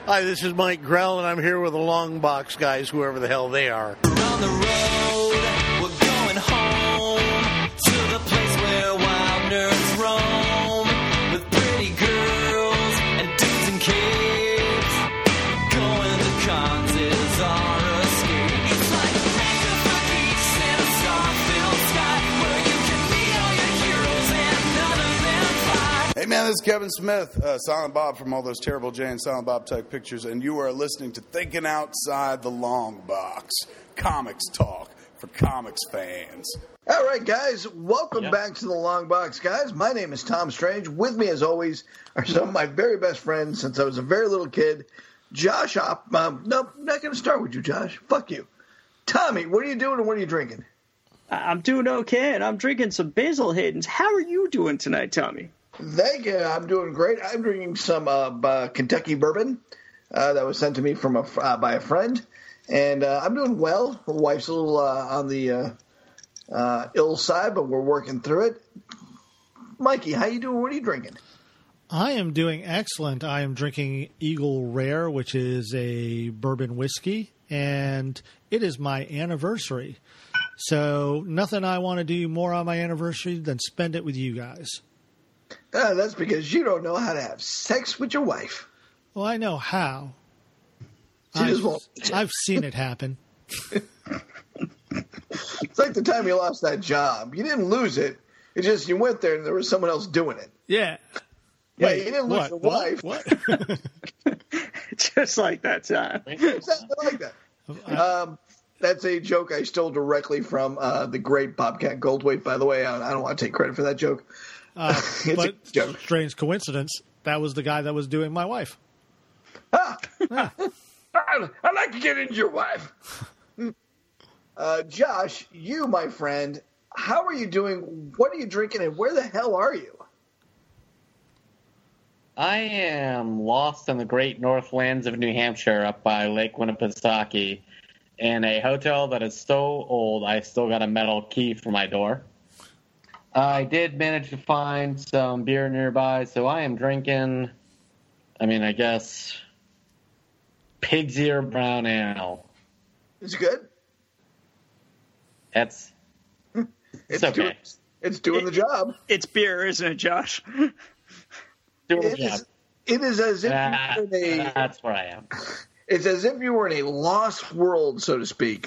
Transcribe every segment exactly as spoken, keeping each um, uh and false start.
Hi, this is Mike Grell, and I'm here with the Long Box guys, whoever the hell they are. Around the road, we're going home to the place where wild nerds roam with pretty girls and dudes and kids. Going to cons is our escape. It's like a mecca for geeks in a star-filled sky where you can meet all your heroes and none of them fly. Hey man, this is Kevin Smith, uh, Silent Bob from all those terrible Jay and Silent Bob type pictures, and you are listening to Thinking Outside the Long Box, comics talk for comics fans. All right, guys, welcome Yeah. back to the Long Box, guys. My name is Tom Strange. With me, as always, are some of my very best friends since I was a very little kid. Josh, Op- um, no, I'm not going to start with you, Josh. Fuck you. Tommy, what are you doing and what are you drinking? I'm doing okay, and I'm drinking some Basil Hayden's. How are you doing tonight, Tommy? Thank you. I'm doing great. I'm drinking some uh, uh, Kentucky bourbon uh, that was sent to me from a, uh, by a friend, and uh, I'm doing well. My wife's a little uh, on the uh, uh, ill side, but we're working through it. Mikey, how you doing? What are you drinking? I am doing excellent. I am drinking Eagle Rare, which is a bourbon whiskey, and it is my anniversary. So nothing I want to do more on my anniversary than spend it with you guys. Uh, that's because you don't know how to have sex with your wife. Well, I know how. She I've, just won't. I've seen it happen. It's like the time you lost that job. You didn't lose it. It's just you went there and there was someone else doing it. Yeah. Yeah, Wait, you didn't lose what? your What? wife. What? Just like that time. Exactly like that. Um, that's a joke I stole directly from uh, the great Bobcat Goldthwait, by the way. I, I don't want to take credit for that joke. Uh, It's but a joke. strange coincidence, that was the guy that was doing my wife. Ah! I, I like to get into your wife. uh, Josh, you, my friend, how are you doing? What are you drinking, and where the hell are you? I am lost in the great northlands of New Hampshire up by Lake Winnipesaukee in a hotel that is so old I still got a metal key for my door. I did manage to find some beer nearby, so I am drinking, I mean, I guess, Pig's Ear Brown Ale. Is it good? That's It's okay. Doing, it's doing the job. It's beer, isn't it, Josh? doing the It job. is, it is as if That- you were in a, that's where I am. it's as if you were in a lost world, so to speak.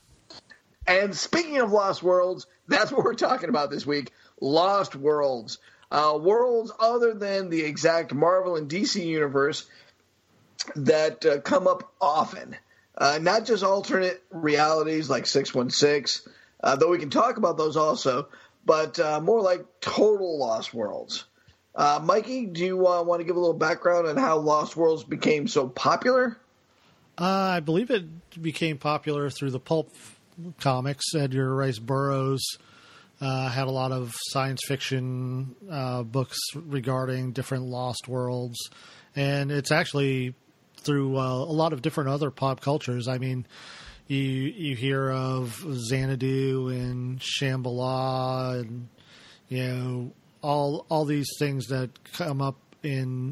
And speaking of lost worlds, that's what we're talking about this week. Lost worlds. Uh, worlds other than the exact Marvel and D C universe that uh, come up often. Uh, not just alternate realities like six one six, uh, though we can talk about those also, but uh, more like total lost worlds. Uh, Mikey, do you uh, want to give a little background on how Lost Worlds became so popular? Uh, I believe it became popular through the pulp comics. Edgar Rice Burroughs uh, had a lot of science fiction uh, books regarding different lost worlds. And it's actually through uh, a lot of different other pop cultures. I mean, you you hear of Xanadu and Shambhala and, you know, all all these things that come up in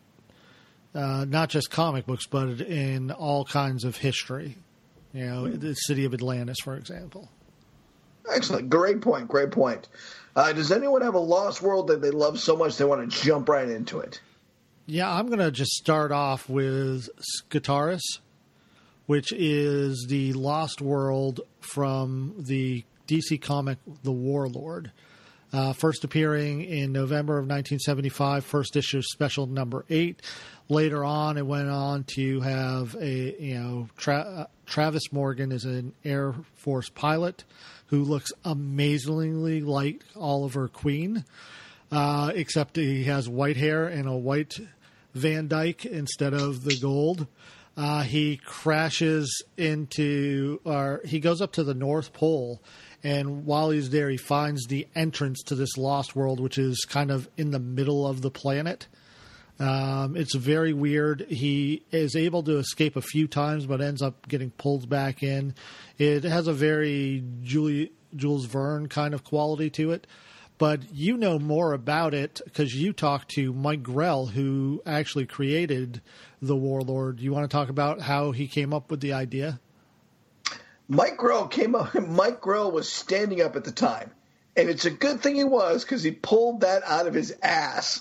uh, not just comic books, but in all kinds of history. You know, the city of Atlantis, for example. Excellent. Great point. Great point. Uh, does anyone have a lost world that they love so much they want to jump right into it? Yeah, I'm going to just start off with Scartaris, which is the lost world from the D C comic The Warlord. Uh, first appearing in November of nineteen seventy-five, first issue special number eight. Later on, it went on to have a, you know, Tra- uh, Travis Morgan is an Air Force pilot who looks amazingly like Oliver Queen, uh, except he has white hair and a white Van Dyke instead of the gold. Uh, he crashes into, or he goes up to the North Pole, and while he's there, he finds the entrance to this lost world, which is kind of in the middle of the planet. Um, it's very weird. He is able to escape a few times, but ends up getting pulled back in. It has a very Julie, Jules Verne kind of quality to it. but you know more about it because you talked to Mike Grell, who actually created the Warlord. You want to talk about how he came up with the idea? Mike Grell came up. Mike Grell was standing up at the time, and it's a good thing he was because he pulled that out of his ass.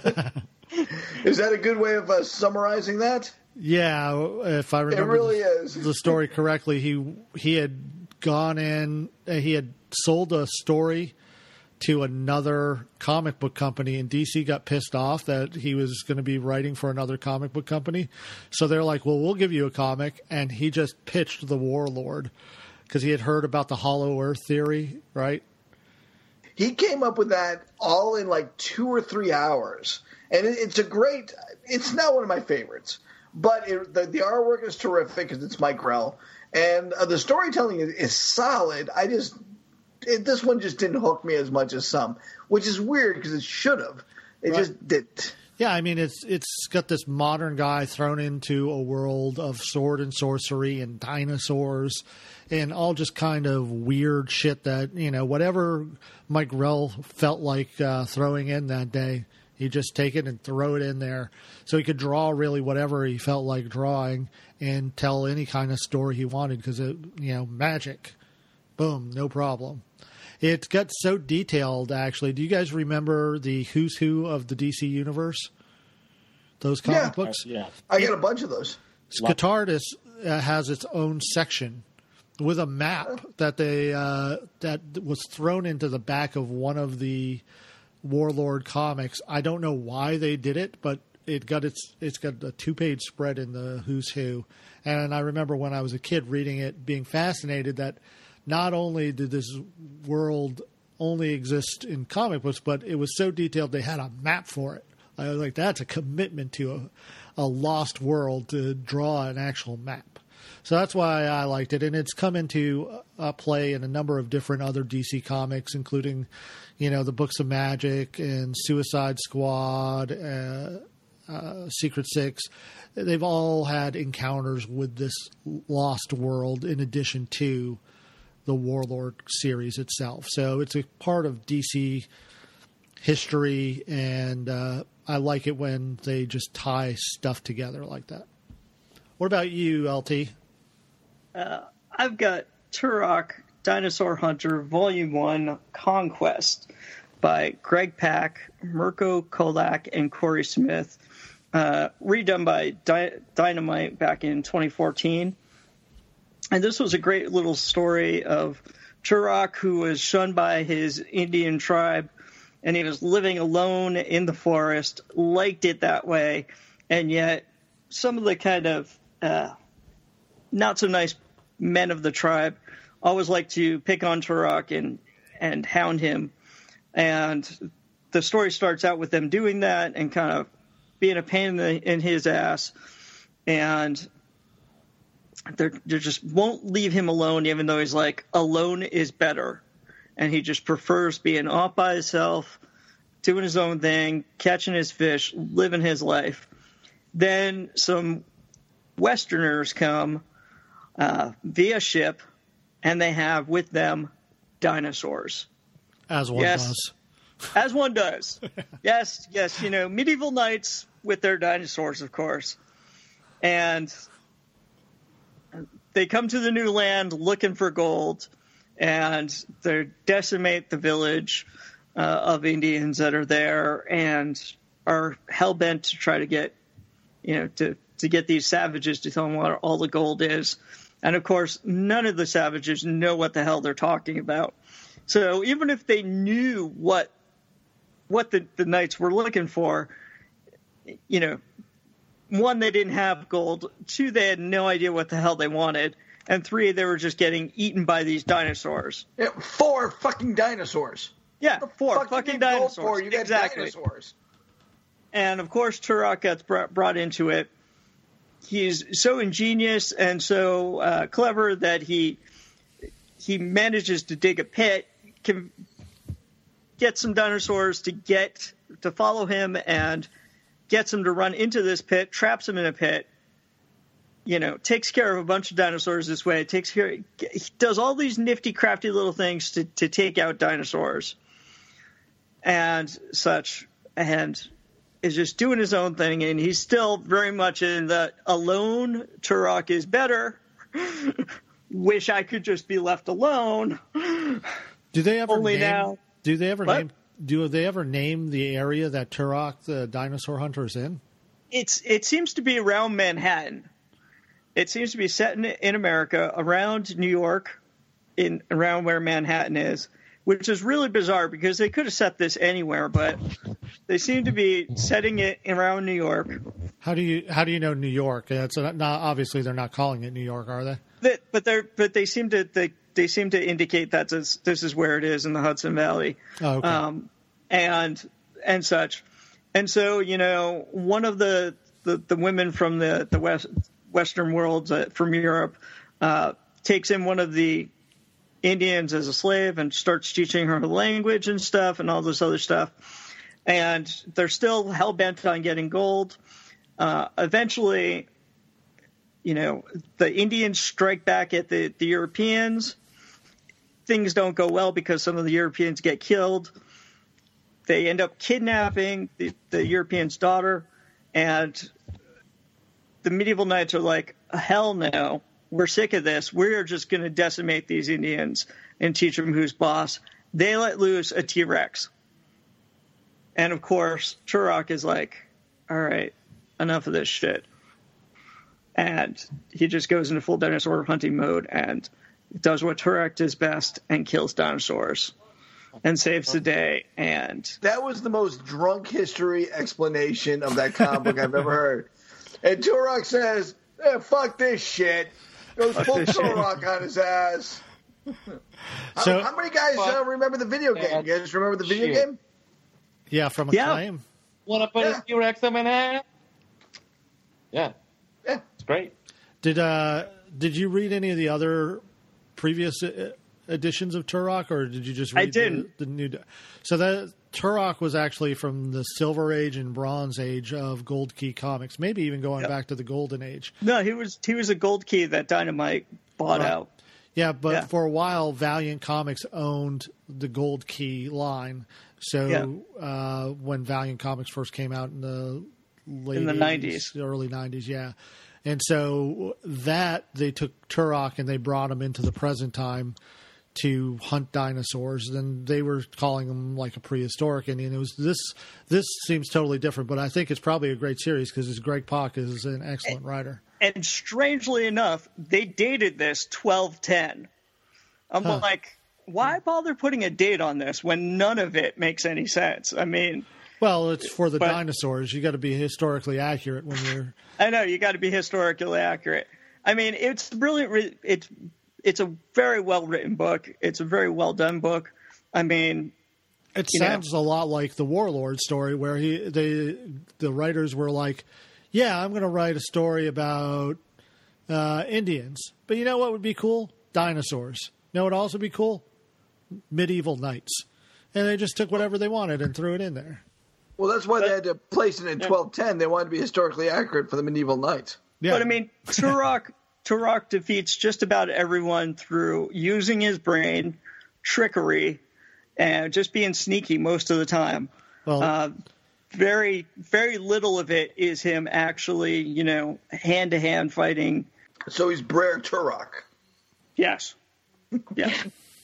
Is that a good way of uh, summarizing that? Yeah, if I remember it really the, is. the story correctly, he he had gone in, he had sold a story to another comic book company, and D C got pissed off that he was going to be writing for another comic book company. So they're like, well, we'll give you a comic. And he just pitched the Warlord because he had heard about the Hollow Earth theory, right? He came up with that all in like two or three hours. And it, it's a great – it's not one of my favorites. But it, the, the artwork is terrific because it's Mike Grell. And uh, the storytelling is, is solid. I just – this one just didn't hook me as much as some, which is weird because it should have. It Right. just didn't. Yeah, I mean, it's it's got this modern guy thrown into a world of sword and sorcery and dinosaurs and all just kind of weird shit that, you know, whatever Mike Grell felt like uh, throwing in that day, he'd just take it and throw it in there. So he could draw really whatever he felt like drawing and tell any kind of story he wanted because, it, you know, magic. Boom, no problem. It got so detailed, actually. Do you guys remember the Who's Who of the D C Universe? Those comic Yeah. books? Yeah. I got a bunch of those. Scotardus uh, has its own section with a map that they uh, that was thrown into the back of one of the Warlord comics. I don't know why they did it, but it got its it's got a two page spread in the Who's Who. And I remember when I was a kid reading it, being fascinated that not only did this world only exist in comic books, but it was so detailed they had a map for it. I was like, that's a commitment to a, a lost world to draw an actual map. So that's why I liked it. And it's come into uh, play in a number of different other D C comics, including, you know, the Books of Magic and Suicide Squad, uh, uh, Secret Six. They've all had encounters with this lost world in addition to the Warlord series itself. So it's a part of D C history, and uh, I like it when they just tie stuff together like that. What about you, L T? Uh, I've got Turok, Dinosaur Hunter, Volume one, Conquest by Greg Pak, Mirko Kolak, and Corey Smith, uh, redone by Dy- Dynamite back in twenty fourteen. And this was a great little story of Turok, who was shunned by his Indian tribe, and he was living alone in the forest, liked it that way, and yet some of the kind of uh, not-so-nice men of the tribe always like to pick on Turok and, and hound him. And the story starts out with them doing that and kind of being a pain in, the, in his ass, and They're, they just won't leave him alone, even though he's like, alone is better. And he just prefers being off by himself, doing his own thing, catching his fish, living his life. Then some Westerners come uh, via ship, and they have with them dinosaurs. As one Yes. does. As one does. yes, yes, you know, medieval knights with their dinosaurs, of course. And they come to the new land looking for gold, and they decimate the village uh, of Indians that are there and are hell-bent to try to get, you know, to, to get these savages to tell them what all the gold is. And, of course, none of the savages know what the hell they're talking about. So even if they knew what what the, the knights were looking for, you know, one, they didn't have gold. Two, they had no idea what the hell they wanted. And three, they were just getting eaten by these dinosaurs. Yeah, four fucking dinosaurs. Yeah, four Fuck fucking you need gold dinosaurs. for? You got exactly. dinosaurs. And, of course, Turok gets brought, brought into it. He's so ingenious and so uh, clever that he he manages to dig a pit, can get some dinosaurs to get to follow him, and gets him to run into this pit, traps him in a pit, you know, takes care of a bunch of dinosaurs this way, takes care, he does all these nifty, crafty little things to, to take out dinosaurs. and such, and is just doing his own thing, and he's still very much in the alone. Turok is better. Wish I could just be left alone. Do they ever Only name, now. Do they ever What? name? Do they ever name the area that Turok, the dinosaur hunter, is in? It's it seems to be around Manhattan. It seems to be set in, in America, around New York, in around where Manhattan is, which is really bizarre because they could have set this anywhere, but they seem to be setting it around New York. How do you how do you know New York? It's not obviously they're not calling it New York, are they? That, but they but they seem to they, they seem to indicate that this, this is where it is in the Hudson Valley, Oh, okay. um, and and such, and so you know one of the the, the women from the the west Western world uh, from Europe uh, takes in one of the Indians as a slave and starts teaching her the language and stuff and all this other stuff, and they're still hell bent on getting gold. Uh, eventually, you know, the Indians strike back at the, the Europeans. Things don't go well because some of the Europeans get killed. They end up kidnapping the, the European's daughter, and the medieval knights are like, hell no, we're sick of this. We're just going to decimate these Indians and teach them who's boss. They let loose a T-Rex. And, of course, Turok is like, all right, enough of this shit. And he just goes into full dinosaur hunting mode and does what Turok does best and kills dinosaurs and saves the day. And That was the most drunk history explanation of that comic book I've ever heard. And Turok says, eh, fuck this shit. Goes full this shit. Turok on his ass. So- how, how many guys uh, remember the video game? You guys remember the video Shit. game? Yeah, from Yeah. Acclaim. Want to put Yeah. a T-Rex in my hand? Yeah, Yeah. it's great. Did uh did you read any of the other previous uh, editions of Turok, or did you just read I didn't. The, the new? So that Turok was actually from the Silver Age and Bronze Age of Gold Key Comics, maybe even going Yep. back to the Golden Age. no, he was he was a gold key that Dynamite bought Right. out. Yeah, but Yeah. for a while, Valiant Comics owned the Gold Key line. So uh, when Valiant Comics first came out in the late In the eighties, nineties. early nineties, yeah. And so that they took Turok and they brought him into the present time to hunt dinosaurs. And they were calling him like a prehistoric Indian. It was this. This seems totally different, but I think it's probably a great series because Greg Pak is an excellent writer. And strangely enough, they dated this twelve ten. I'm Huh. like, why bother putting a date on this when none of it makes any sense? I mean, Well, it's for the But- dinosaurs. You got to be historically accurate when you're. I know you got to be historically accurate. I mean, it's brilliant. It's it's a very well written book. It's a very well done book. I mean, It You know. sounds a lot like the Warlord story, where he they the writers were like, "Yeah, I'm going to write a story about uh, Indians, but you know what would be cool? Dinosaurs. You know what would also be cool? Medieval knights." And they just took whatever they wanted and threw it in there. Well, that's why they had to place it in twelve ten. They wanted to be historically accurate for the medieval knights. Yeah, but I mean, Turok Turok defeats just about everyone through using his brain, trickery, and just being sneaky most of the time. well, Uh, very, very little of it is him actually, you know, hand to hand fighting. So he's Brer Turok. Yes. Yes.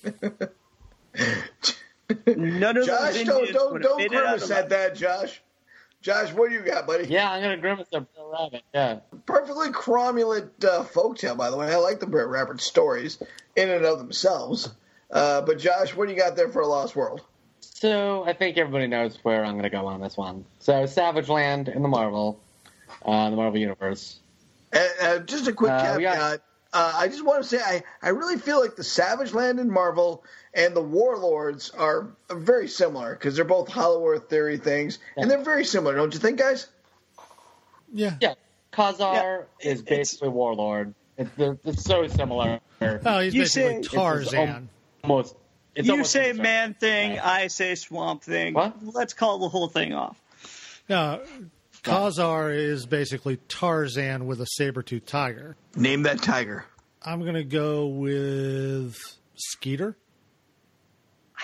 None of Josh, those don't Indians don't would have don't made it out grimace at alive. that, Josh. Josh, what do you got, buddy? Yeah, I'm gonna grimace at Bill Rabbit. Yeah, Perfectly cromulent uh, folktale, by the way. I like the Brer Rabbit stories in and of themselves. Uh, but Josh, what do you got there for a Lost World? so I think everybody knows where I'm gonna go on this one. So Savage Land in the Marvel, uh, the Marvel Universe. Uh, uh, just a quick Uh, we caveat. got- Uh, I just want to say I, I really feel like the Savage Land in Marvel and the Warlords are very similar because they're both Hollow Earth theory things, and they're very similar, don't you think, guys? yeah. Yeah, Khazar Yeah, is it's- basically Warlord. It's, they're- it's so similar. Oh, he's You basically say- Tarzan. Almost. It's You almost say absurd. man thing, I say swamp thing. What? Let's call the whole thing off. No, Khazar is basically Tarzan with a saber-toothed tiger. Name that tiger. I'm going to go with Skeeter.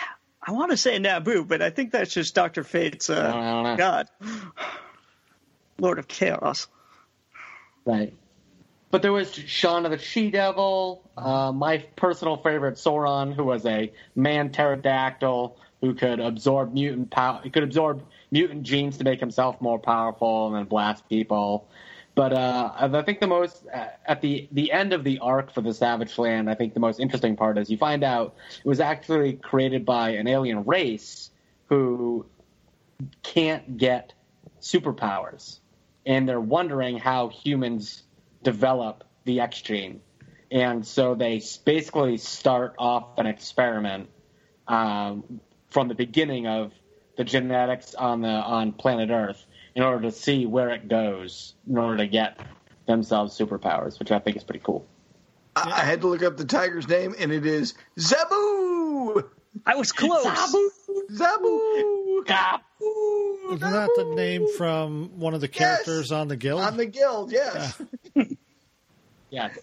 I want to say Naboo, but I think that's just Doctor Fate's uh, I don't know. god. Lord of Chaos. Right. But there was Shaun of the She-Devil, uh, my personal favorite, Sauron, who was a man pterodactyl who could absorb mutant power. He could absorb mutant genes to make himself more powerful and then blast people. But uh, I think the most uh, at the the end of the arc for the Savage Land, I think the most interesting part is you find out it was actually created by an alien race who can't get superpowers, and they're wondering how humans develop the X gene, and so they basically start off an experiment um, from the beginning of the genetics on the on planet Earth in order to see where it goes in order to get themselves superpowers, which I think is pretty cool. I, I had to look up the tiger's name, and it is Zabu. I was close. Zabu. Zabu. Zabu. Isn't that the name from one of the characters Yes. on the Guild? On the Guild, yes. Yes.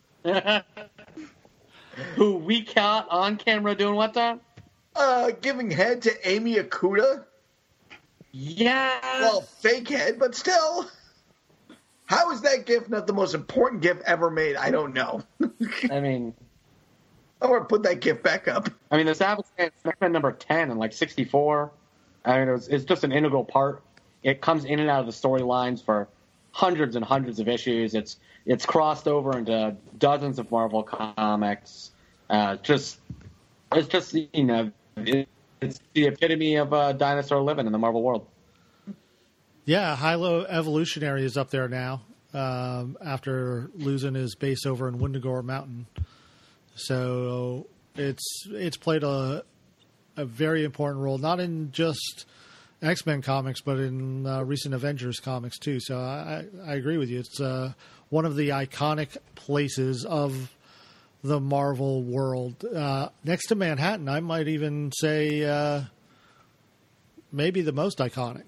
Who we caught on camera doing what, Tom? Uh, giving head to Amy Akuda. Yeah. Well, fake head, but still. How is that GIF not the most important GIF ever made? I don't know. I mean, I want to put that GIF back up. I mean, the Savage Land is X-Men number ten and like sixty-four. I mean, it was, it's just an integral part. It comes in and out of the storylines for hundreds and hundreds of issues. It's it's crossed over into dozens of Marvel comics. Uh, just it's just you know it, it's the epitome of a dinosaur living in the Marvel world. Yeah, Hilo Evolutionary is up there now um, after losing his base over in Wendigo Mountain. So it's it's played a a very important role, not in just X-Men comics, but in uh, recent Avengers comics too. So I, I agree with you. It's uh, one of the iconic places of the Marvel world. Uh, next to Manhattan, I might even say uh, maybe the most iconic.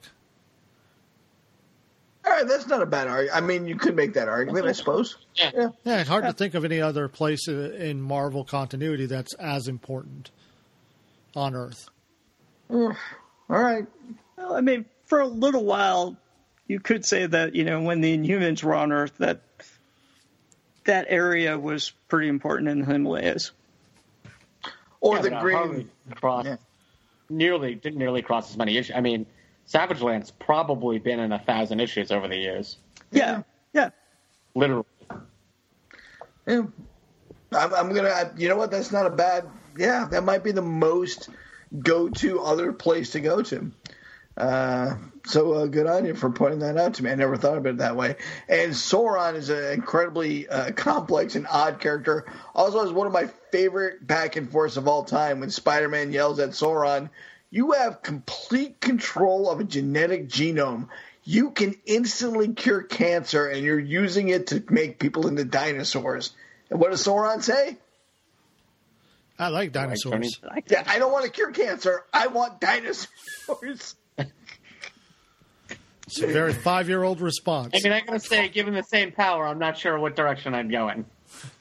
All right, that's not a bad argument. I mean, you could make that argument, I suppose. Yeah. Yeah. Yeah, it's hard to think of any other place in Marvel continuity that's as important on Earth. All right. Well, I mean, for a little while, you could say that, you know, when the Inhumans were on Earth, that that area was pretty important in the Himalayas. Or Yeah, the but, uh, green. Harley crossed Yeah. nearly didn't nearly cross as many issues. I mean, Savage Land's probably been in a thousand issues over the years, Yeah, yeah. literally. Yeah. I'm, I'm gonna. I, you know what? That's not a bad. Yeah, that might be the most go-to other place to go to. Uh, so uh, good on you for pointing that out to me. I never thought of it that way. And Sauron is an incredibly uh, complex and odd character. Also, is one of my favorite back and forths of all time when Spider-Man yells at Sauron, "You have complete control of a genetic genome. You can instantly cure cancer, and you're using it to make people into dinosaurs." And what does Sauron say? I like dinosaurs. Yeah, I don't want to cure cancer. I want dinosaurs. It's a very five-year-old response. I mean, I'm going to say, given the same power, I'm not sure what direction I'd go in.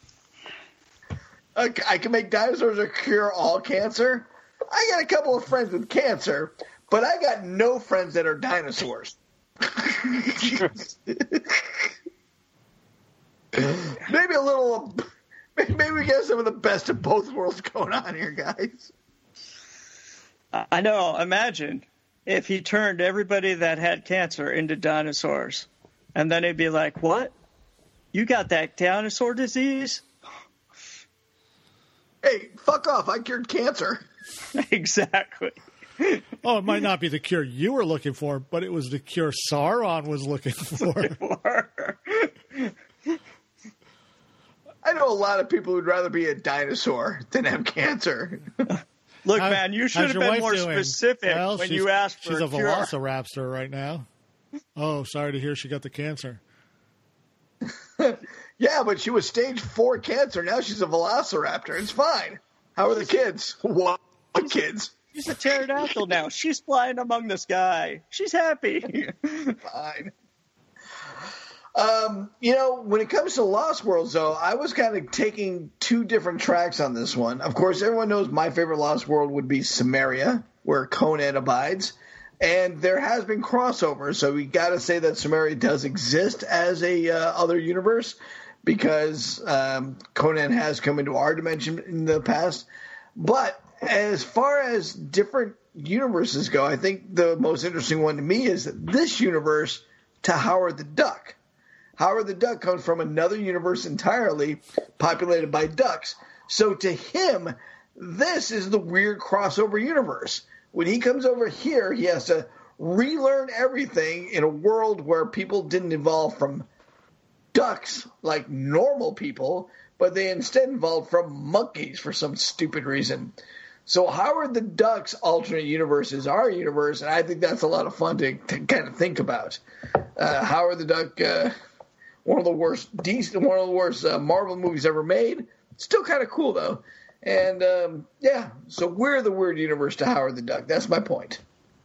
Okay, I can make dinosaurs or cure all cancer. I got a couple of friends with cancer, but I got no friends that are dinosaurs. Maybe a little. Maybe we get some of the best of both worlds going on here, guys. I know. Imagine if he turned everybody that had cancer into dinosaurs, and then he'd be like, "What? You got that dinosaur disease?" Hey, fuck off! I cured cancer. Exactly. Oh, it might not be the cure you were looking for, but it was the cure Sauron was looking for. I know a lot of people who'd rather be a dinosaur than have cancer. Look, How- man, you should how's have your been wife more doing? specific Well, when she's- you asked for She's a a cure. velociraptor right now. Oh, sorry to hear she got the cancer. Yeah, but she was stage four cancer. Now she's a velociraptor. It's fine. How are the kids? What kids? She's a pterodactyl now. She's flying among the sky. She's happy. Fine. Um, you know, when it comes to Lost Worlds, though, I was kind of taking two different tracks on this one. Of course, everyone knows my favorite Lost World would be Samaria, where Conan abides. And there has been crossover, so we got to say that Samaria does exist as a uh, other universe because um, Conan has come into our dimension in the past. But as far as different universes go, I think the most interesting one to me is this universe to Howard the Duck. Howard the Duck comes from another universe entirely populated by ducks. So to him, this is the weird crossover universe. When he comes over here, he has to relearn everything in a world where people didn't evolve from ducks like normal people, but they instead evolved from monkeys for some stupid reason. So Howard the Duck's alternate universe is our universe, and I think that's a lot of fun to, to kind of think about. Uh, Howard the Duck, uh, one of the worst, decent, one of the worst uh, Marvel movies ever made. Still kind of cool though. And, um, yeah, so we're the weird universe to Howard the Duck. That's my point.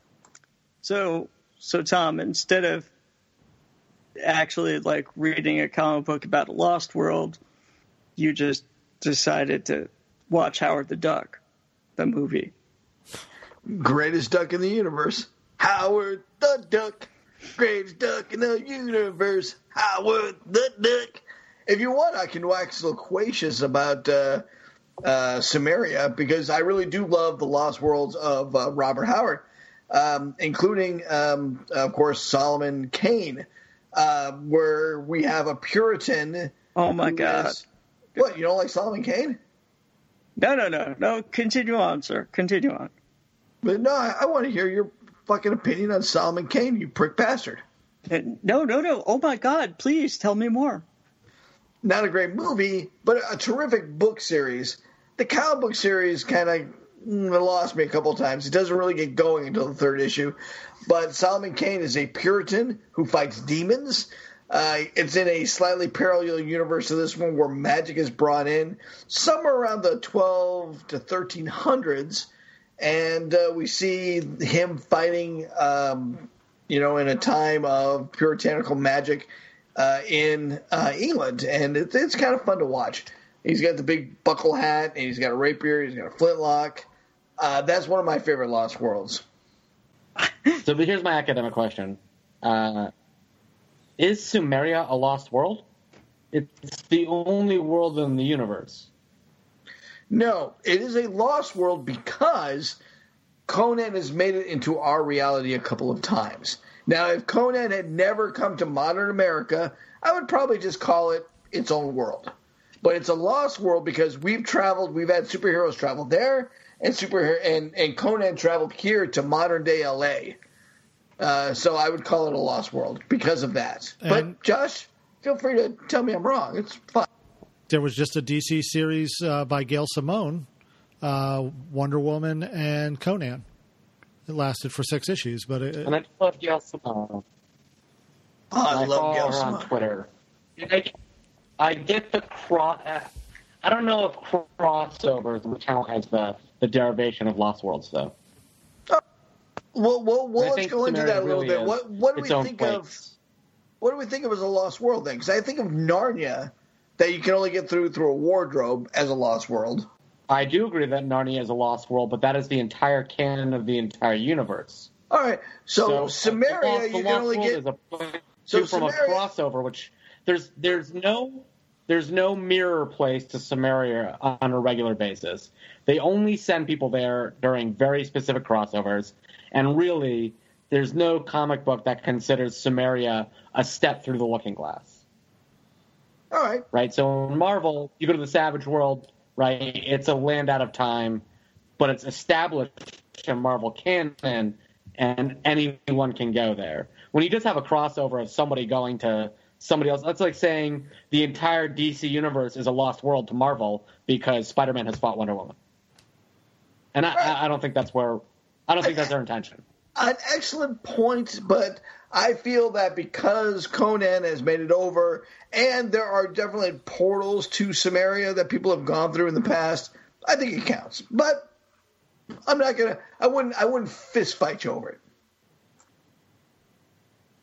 So, so Tom, instead of actually, like, reading a comic book about a lost world, you just decided to watch Howard the Duck, the movie. Greatest duck in the universe. Howard the Duck. Greatest duck in the universe. Howard the Duck. If you want, I can wax loquacious about... Uh, Uh, Samaria, because I really do love the Lost Worlds of uh, Robert Howard, um, including, um, of course, Solomon Kane, uh, where we have a Puritan. Oh, my God. Is, what, you don't like Solomon Kane? No, no, no. No, continue on, sir. Continue on. But no, I, I want to hear your fucking opinion on Solomon Kane, you prick bastard. No, no, no. Oh, my God. Please tell me more. Not a great movie, but a terrific book series. The comic book series kind of mm, lost me a couple of times. It doesn't really get going until the third issue. But Solomon Kane is a Puritan who fights demons. Uh, it's in a slightly parallel universe to this one where magic is brought in somewhere around the twelve to thirteen hundreds. And uh, we see him fighting, um, you know, in a time of puritanical magic uh, in uh, England. And it, it's kind of fun to watch. He's got the big buckle hat, and he's got a rapier, he's got a flintlock. Uh, that's one of my favorite Lost Worlds. So but here's my academic question. Uh, is Sumeria a lost world? It's the only world in the universe. No, it is a lost world because Conan has made it into our reality a couple of times. Now, if Conan had never come to modern America, I would probably just call it its own world. But it's a lost world because we've traveled, we've had superheroes travel there, and superhero and, and Conan traveled here to modern day L A. Uh, so I would call it a lost world because of that. And but Josh, feel free to tell me I'm wrong. It's fine. There was just a D C series uh, by Gail Simone, uh, Wonder Woman and Conan. It lasted for six issues, but it, And I love Gail Simone. Oh, I, I love follow Gail her Simone. on Twitter. I, I get the cross. I don't know if crossovers which count as the, the derivation of Lost Worlds, though. Well, well, well I let's think go into Sumeria that a little really bit. is What what do its we own think of? place. What do we think of as a lost world then? Because I think of Narnia, that you can only get through through a wardrobe as a lost world. I do agree that Narnia is a lost world, but that is the entire canon of the entire universe. All right, so, So, Samaria, the Lost, you the can Lost only World get. is a place So from Samaria- a crossover, which there's there's no there's no mirror place to Samaria on a regular basis. They only send people there during very specific crossovers, and really, there's no comic book that considers Samaria a step through the Looking Glass. All right, Right? So in Marvel, you go to the Savage World, right? It's a land out of time, but it's established in Marvel canon, and anyone can go there. When you just have a crossover of somebody going to somebody else, that's like saying the entire D C universe is a lost world to Marvel because Spider-Man has fought Wonder Woman. And I, I, I don't think that's where I don't think that's their intention. an excellent point, but I feel that because Conan has made it over, and there are definitely portals to Samaria that people have gone through in the past, I think it counts. But I'm not gonna. I wouldn't. I wouldn't fist fight you over it.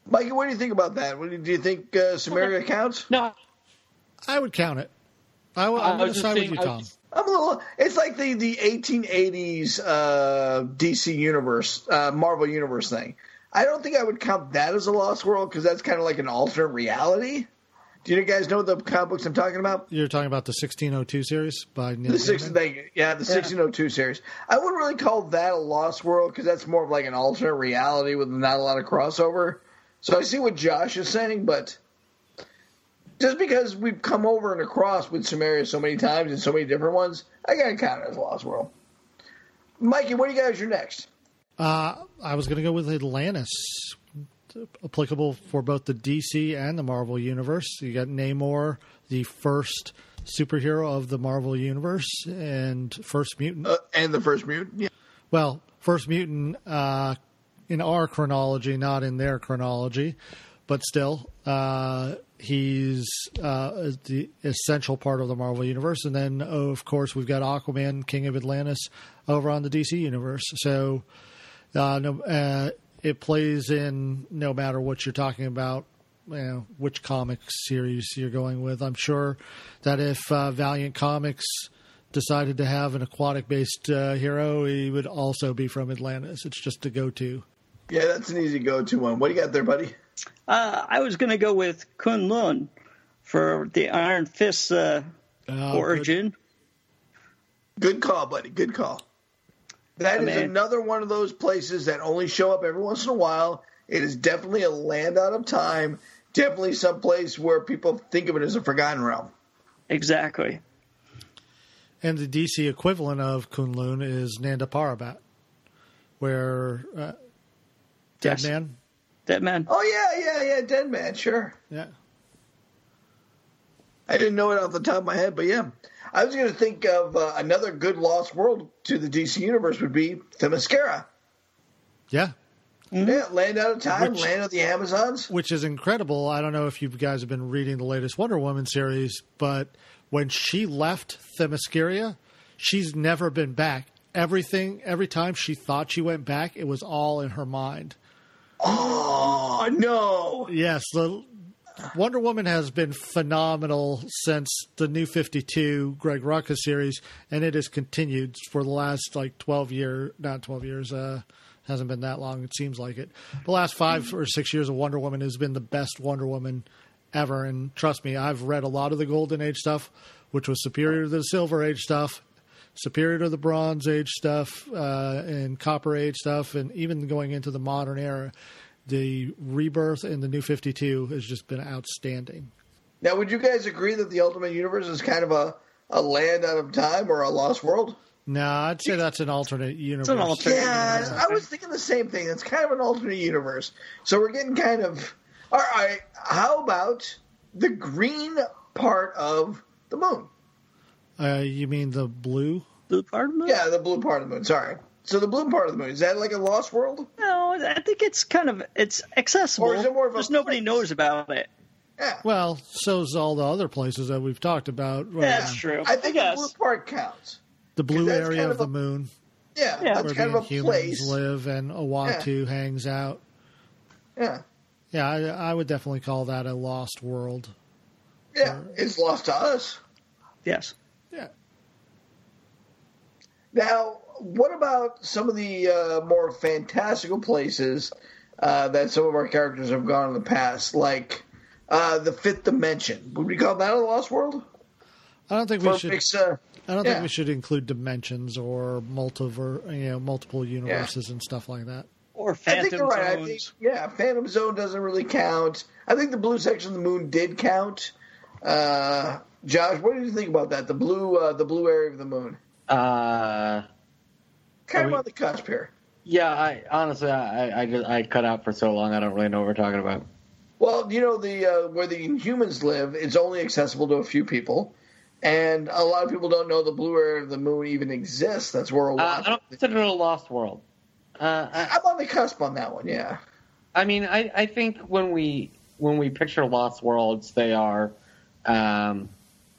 Mikey, what do you think about that? What do you, do you think uh, Samaria counts? No, I would count it. I, w- I I'm going was to just side with saying- you, I Tom. was- I'm a little. It's like the the eighteen eighties uh, D C universe, uh, Marvel universe thing. I don't think I would count that as a lost world because that's kind of like an alternate reality. Do you guys know the comic books I'm talking about? You're talking about the sixteen oh two series by Neil The six, Gaiman? they, yeah, the sixteen oh two series. I wouldn't really call that a lost world because that's more of like an alternate reality with not a lot of crossover. So I see what Josh is saying, but just because we've come over and across with Samaria so many times and so many different ones, I gotta count it as a lost world. Mikey, what do you got as your next? Uh, I was going to go with Atlantis, applicable for both the D C and the Marvel Universe. You got Namor, the first superhero of the Marvel Universe, and First Mutant. Uh, and the first mutant. Yeah. Well, First Mutant uh, in our chronology, not in their chronology, but still, uh, he's uh, the essential part of the Marvel Universe. And then, oh, of course, we've got Aquaman, King of Atlantis, over on the D C Universe. So uh, no, uh, it plays in no matter what you're talking about, you know, which comic series you're going with. I'm sure that if uh, Valiant Comics decided to have an aquatic-based uh, hero, he would also be from Atlantis. It's just a go-to. Yeah, that's an easy go-to one. What do you got there, buddy? Uh, I was going to go with Kunlun for the Iron Fist uh, Uh, origin. Good call, buddy. Good call. That I is mean- another one of those places that only show up every once in a while. It is definitely a land out of time. Definitely some place where people think of it as a forgotten realm. Exactly. And the D C equivalent of Kunlun is Nanda Parbat, where uh, Dead Yes. Man. Dead Man. Oh, yeah, yeah, yeah. Dead Man, sure. Yeah. I didn't know it off the top of my head, but yeah. I was going to think of uh, another good lost world to the D C universe would be Themyscira. Yeah. Yeah, land out of time, Which- land of the Amazons. Which is incredible. I don't know if you guys have been reading the latest Wonder Woman series, but when she left Themyscira, she's never been back. Everything, every time she thought she went back, it was all in her mind. Oh, no. Yes, the Wonder Woman has been phenomenal since the New fifty-two Greg Rucka series, and it has continued for the last like twelve years, not twelve years, uh, hasn't been that long, it seems like it. The last five or six years of Wonder Woman has been the best Wonder Woman ever, and trust me, I've read a lot of the Golden Age stuff, which was superior to the Silver Age stuff, superior to the Bronze Age stuff, uh, and Copper Age stuff, and even going into the modern era. The rebirth in the New fifty-two has just been outstanding. Now, would you guys agree that the Ultimate Universe is kind of a, a land out of time or a lost world? No, I'd say that's an alternate universe. an alternate- Yeah, I was thinking the same thing. It's kind of an alternate universe. So we're getting kind of... All right, how about the green part of the moon? Uh, you mean the blue? Blue part of the moon? Yeah, the blue part of the moon. Sorry. So the blue part of the moon, is that like a lost world? No, I think it's kind of it's accessible. Or is it more of a Just nobody place? knows about it. Yeah. Well, so's all the other places that we've talked about. Uh, That's true. I think the guess. blue part counts. The blue That's area kind of of the a- moon, Yeah, Yeah. that's where kind the of a Inhumans place. live and Uatu hangs out. Yeah. Yeah, I, I would definitely call that a lost world. Yeah, it's lost to us. Yes. Yeah. Now, what about some of the uh, more fantastical places uh, that some of our characters have gone in the past, like uh, the Fifth Dimension? Would we call that a lost world? I don't think For we should. mix, uh, I don't yeah. think we should include dimensions or multiver, you know, multiple universes and stuff like that. Or I think Phantom you're right. I Zones. think, yeah, Phantom Zone doesn't really count. I think the blue section of the moon did count. Uh, Josh, what did you think about that? The blue, uh, the blue area of the moon, Uh, kind Are of we- on the cusp here. yeah, I honestly, I, I just I cut out for so long. I don't really know what we're talking about. Well, you know, the uh, where the Inhumans live, it's only accessible to a few people, and a lot of people don't know the blue area of the moon even exists. That's where a Uh, lot. I don't consider it a lost world. Uh, I, I'm on the cusp on that one. Yeah. I mean, I, I think when we when we picture lost worlds, they are um,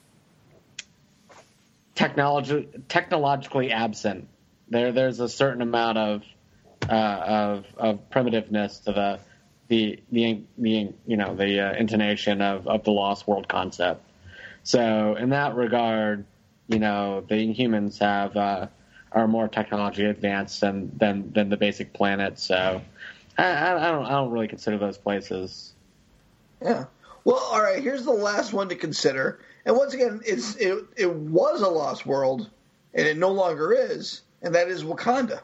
technology technologically absent. There there's a certain amount of uh, of of primitiveness to the the the the you know the uh, intonation of, of the Lost World concept. So in that regard, you know, the Inhumans have uh, are more technology advanced than, than, than the basic planet. So I, I, I don't I don't really consider those places. Yeah. Well, all right. Here's the last one to consider. And once again, it's it it was a lost world, and it no longer is, and that is Wakanda.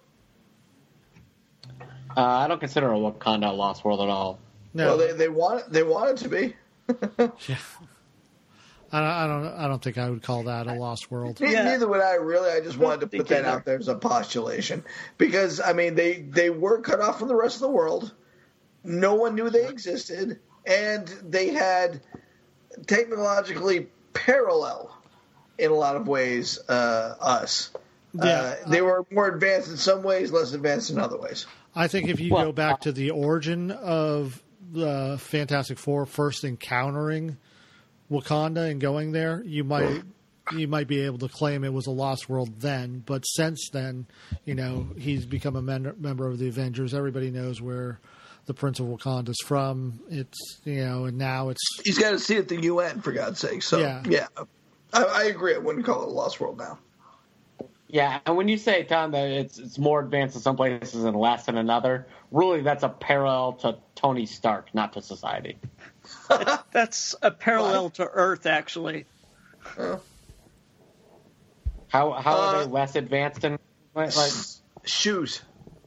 Uh, I don't consider Wakanda a lost world at all. No, Well, they they want they want it to be. yeah. I don't, I don't. I don't think I would call that a lost world. Ne- Yeah. Neither would I really. I just wanted to think put that either. out there as a postulation because I mean they they were cut off from the rest of the world. No one knew they existed, and they had technologically parallel in a lot of ways uh, us. Yeah. Uh, they were more advanced in some ways, less advanced in other ways. I think if you Well, go back to the origin of the Fantastic Four first encountering Wakanda and going there, you might you might be able to claim it was a lost world then. But since then, you know, he's become a men- member of the Avengers. Everybody knows where the Prince of Wakanda's from. It's, you know, and now it's He's got to see it at the U N, for God's sake. So, Yeah. yeah, I, I agree. I wouldn't call it a lost world now. Yeah, and when you say, Tom, that it's it's more advanced in some places and less in another, really that's a parallel to Tony Stark, not to society. That's a parallel to Earth, actually. How how are Uh, they less advanced in like? Shoes.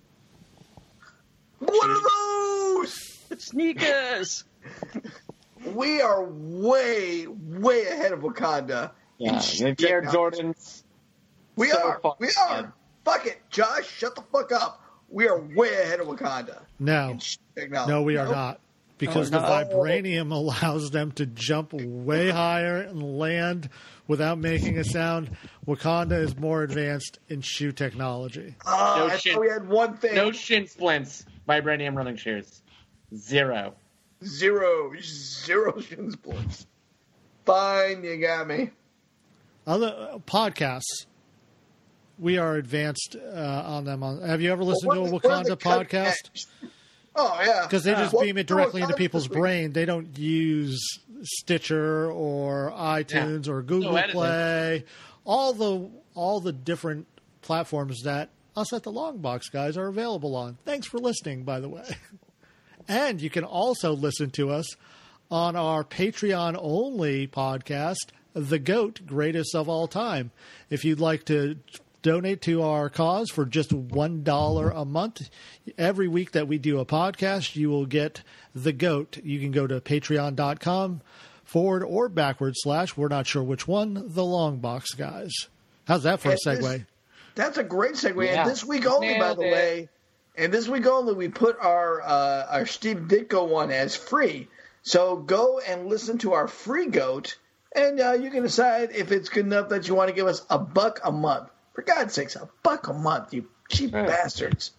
What are those? It's sneakers. We are way, way ahead of Wakanda. Yeah, in sh- the Air technology. Jordans. We so are. far We ahead. are. Fuck it, Josh. Shut the fuck up. We are way ahead of Wakanda. no, in sh- technology. no, we are Nope. not. Because No, the we're not. vibranium allows them to jump way higher and land without making a sound. Wakanda is more advanced in shoe technology. Uh, No I shit. thought we had one thing. No shin splints. Vibranium running shoes. Zero. Zero. Zero shin splints. Fine, you got me. Other uh, podcasts, we are advanced uh, on them. On, have you ever listened to a What- what are Wakanda the cut- podcast? Oh, yeah. Because they just Uh, beam it what- directly into what- people's brain. They don't use Stitcher or iTunes or Google editing. Play. All the all the different platforms that us at the Long Box guys are available on. Thanks for listening, by the way. And you can also listen to us on our Patreon only podcast, The GOAT, Greatest of All Time. If you'd like to donate to our cause for just one dollar a month, every week that we do a podcast, you will get The GOAT. You can go to patreon.com forward or backward slash, we're not sure which one, The Long Box guys. How's that for a And this- segue? That's a great segue. Yeah. And this week only, by Nailed the it. way, and this week only, we put our uh, our Steve Ditko one as free. So go and listen to our free goat, and uh, you can decide if it's good enough that you want to give us a buck a month. For God's sakes, a buck a month, you cheap Yeah. bastards.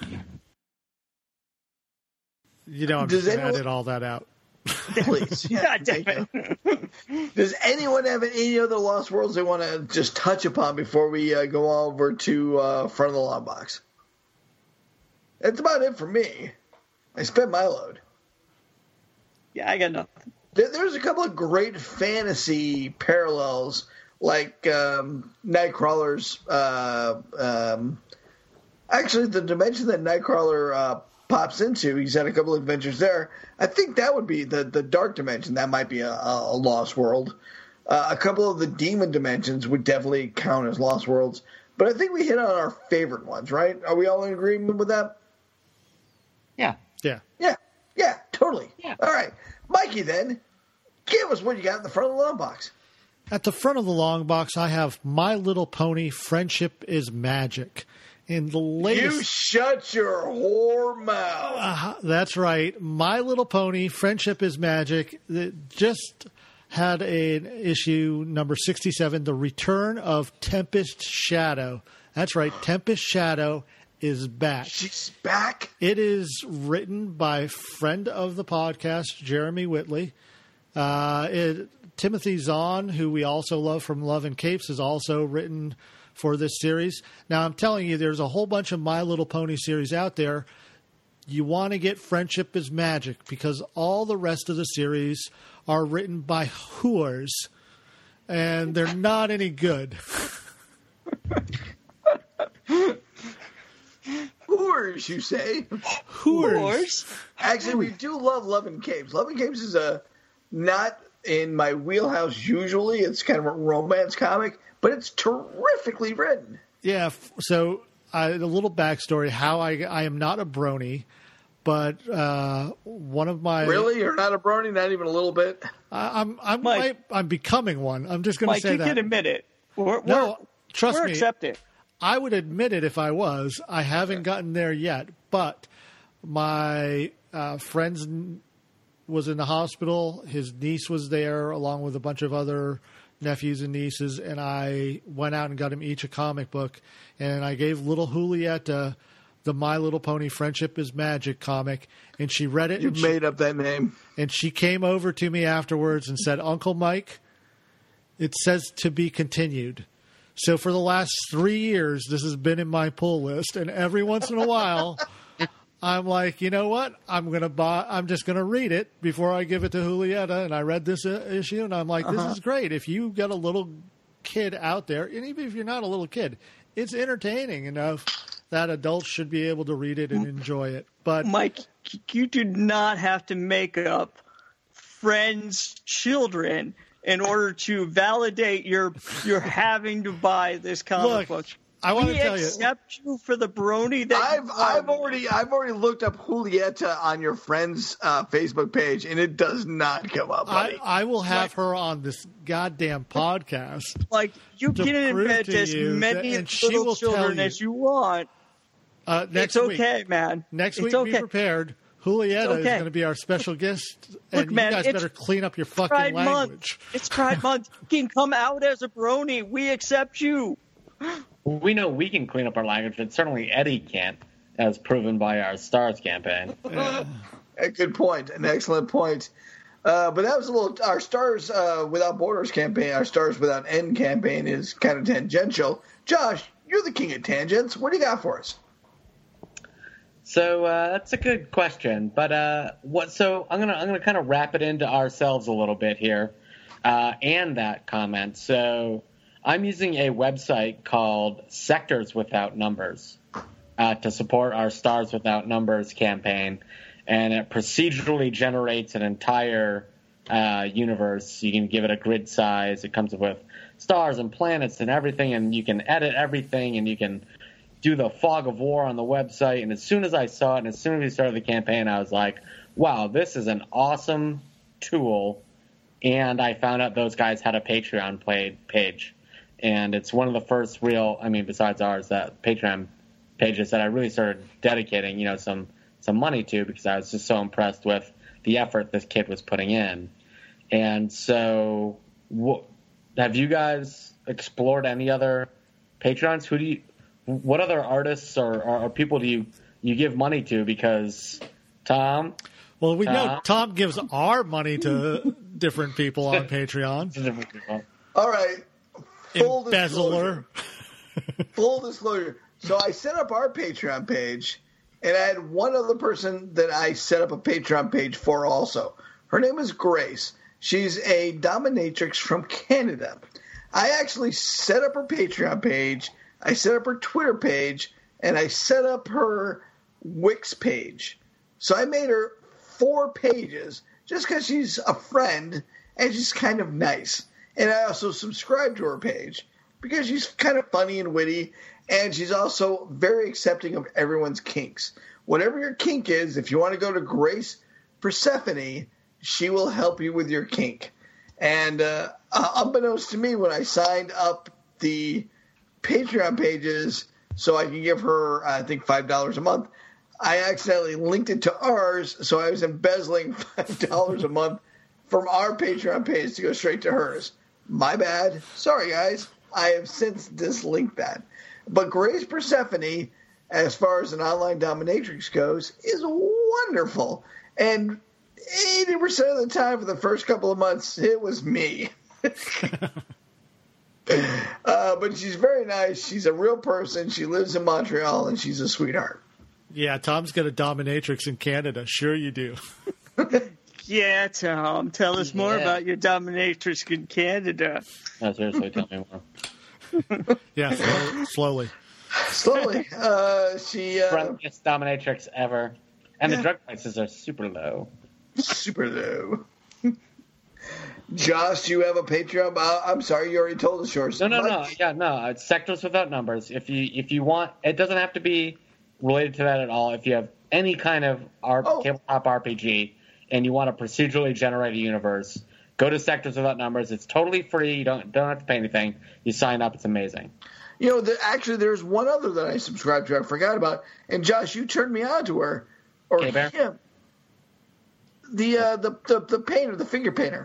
You know, I'm Does just going to anyone- edit all that out. Please. Yeah, God damn it. Does anyone have any other Lost Worlds they want to just touch upon before we uh, go over to uh, front of the long box? That's about it for me. I spent my load. Yeah, I got nothing. There- There's a couple of great fantasy parallels, like um, Nightcrawler's. Uh, um, actually, the dimension that Nightcrawler uh, pops into, he's had a couple of adventures there. I think that would be the, the dark dimension. That might be a, a lost world. Uh, a couple of the demon dimensions would definitely count as lost worlds. But I think we hit on our favorite ones, right? Are we all in agreement with that? Yeah. Yeah. Yeah, yeah, totally. Yeah. All right, Mikey, then give us what you got in the front of the long box. At the front of the long box, I have My Little Pony, Friendship is Magic. In the latest... You shut your whore mouth. Uh, that's right. My Little Pony, Friendship is Magic. It just had an issue, number sixty-seven, The Return of Tempest Shadow. That's right. Tempest Shadow is back. She's back. It is written by friend of the podcast, Jeremy Whitley. Uh, it, Timothy Zahn, who we also love from Love and Capes, is also written for this series. Now, I'm telling you, there's a whole bunch of My Little Pony series out there. you want to get Friendship is Magic because all the rest of the series are written by whores, and they're not any good. Whores, you say? Whores. Actually, we do love Love and Capes. Love and Capes is a not in my wheelhouse usually. It's kind of a romance comic, but it's terrifically written. Yeah, so uh, a little backstory, how I, I am not a brony, but uh, one of my... Really? You're not a brony? Not even a little bit? I, I'm I'm Mike. I, I'm becoming one. I'm just going to Mike, say you that. can admit it. We're, No, we're, trust we're me. accepting. I would admit it if I was. I haven't gotten there yet, but my uh, friend's n- was in the hospital. His niece was there along with a bunch of other nephews and nieces, and I went out and got him each a comic book, and I gave little Julieta the My Little Pony Friendship is Magic comic, and she read it. You and made she, up that name. and she came over to me afterwards and said, Uncle Mike, it says to be continued. So for the last three years, this has been in my pull list, and every once in a while, I'm like, you know what? I'm gonna buy. I'm just gonna read it before I give it to Julieta. And I read this uh, issue, and I'm like, this Uh-huh. is great. If you got a little kid out there, and even if you're not a little kid, it's entertaining enough that adults should be able to read it and enjoy it. But Mike, you do not have to make up friends' children in order to validate your your having to buy this comic Look, book. I want to we tell you. accept you for the brony that I've you I've are. already I've already looked up Julieta on your friend's uh, Facebook page, and it does not come up, I, buddy. I will have her on this goddamn podcast. Like you to can prove invent to as you many that- and she little will tell children you. as you want. Uh, next it's week, okay, man. next it's week, okay. be prepared. Julieta It's okay. is going to be our special guest, and Look, man, you guys it's better clean up your fucking Pride language. Month. It's Pride Month. You can come out as a brony. We accept you. We know we can clean up our language, but certainly Eddie can't, as proven by our STARS campaign. A good point, an excellent point. Uh, but that was a little. Our Stars uh, Without Borders campaign, our Stars Without End campaign is kind of tangential. Josh, you're the king of tangents. What do you got for us? So uh, that's a good question, but uh, what? So I'm gonna I'm gonna kind of wrap it into ourselves a little bit here, uh, and that comment. So I'm using a website called Sectors Without Numbers uh, to support our Stars Without Numbers campaign, and it procedurally generates an entire uh, universe. You can give it a grid size. It comes with stars and planets and everything, and you can edit everything, and you can do the fog of war on the website. And as soon as I saw it, and as soon as we started the campaign, I was like, wow, this is an awesome tool. And I found out those guys had a Patreon play, page. And it's one of the first real, I mean, besides ours, that Patreon pages that I really started dedicating, you know, some, some money to, because I was just so impressed with the effort this kid was putting in. And so wh- have you guys explored any other Patreons? Who do you, what other artists or, or, or people do you, you give money to? Because Tom, Well, we know Uh, Tom gives our money to different people on Patreon. different people. All right. Full disclosure. Embezzler. Full disclosure. So I set up our Patreon page, and I had one other person that I set up a Patreon page for also. Her name is Grace. She's a dominatrix from Canada. I actually set up her Patreon page, I set up her Twitter page, and I set up her Wix page. So I made her four pages just because she's a friend and she's kind of nice. And I also subscribe to her page because she's kind of funny and witty, and she's also very accepting of everyone's kinks. Whatever your kink is, if you want to go to Grace Persephone, she will help you with your kink. And uh, unbeknownst to me, when I signed up the Patreon pages so I can give her, I think, five dollars a month, I accidentally linked it to ours, so I was embezzling five dollars a month from our Patreon page to go straight to hers. My bad. Sorry, guys. I have since dislinked that. But Grace Persephone, as far as an online dominatrix goes, is wonderful. And eighty percent of the time for the first couple of months, it was me. uh, but she's very nice. She's a real person. She lives in Montreal, and she's a sweetheart. Yeah, Tom's got a dominatrix in Canada. Sure you do. Yeah, Tom, tell us more Yeah. about your dominatrix in Canada. No, seriously, tell me more. Yeah, slow, slowly. Slowly, uh, she uh, Friendliest dominatrix ever. And Yeah. the drug prices are super low. super low. Josh, do you have a Patreon? Uh, I'm sorry, you already told us yours. No, no, no. Mike? Yeah, no. It's Sectors Without Numbers. If you if you want, it doesn't have to be related to that at all. If you have any kind of R- Oh. tabletop R P G and you want a procedurally generated universe, go to Sectors Without Numbers. It's totally free. You don't don't have to pay anything. You sign up. It's amazing. You know, the, actually, there's one other that I subscribed to. I forgot about. And Josh, you turned me on to her, or K-Bear? him. The uh, the the the painter, the figure painter.